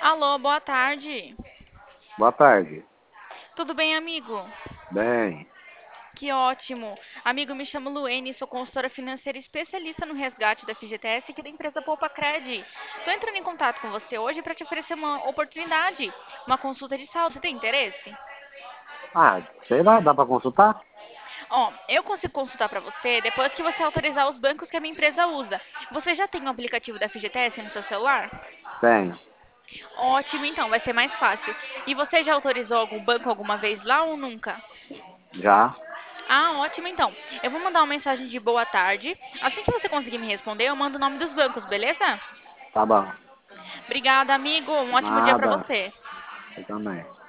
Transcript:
Alô, boa tarde. Boa tarde. Tudo bem, amigo? Bem, Que ótimo. Amigo, me chamo Luene, sou consultora financeira especialista no resgate da FGTS aqui da empresa Poupa Cred. Estou entrando em contato com você hoje para te oferecer uma oportunidade, uma consulta de saldo. Você tem interesse? sei lá, dá pra consultar? Ó, eu consigo consultar para você depois que você autorizar os bancos que a minha empresa usa. Você já tem o aplicativo da FGTS no seu celular? Tenho. Ótimo, então, vai ser mais fácil. E você já autorizou algum banco alguma vez lá ou nunca? Já? Ah, ótimo então. Eu vou mandar uma mensagem de boa tarde. Assim que você conseguir me responder, eu mando o nome dos bancos, beleza? Tá bom. Obrigada, amigo. Um ótimo dia pra Nada. você. Você também.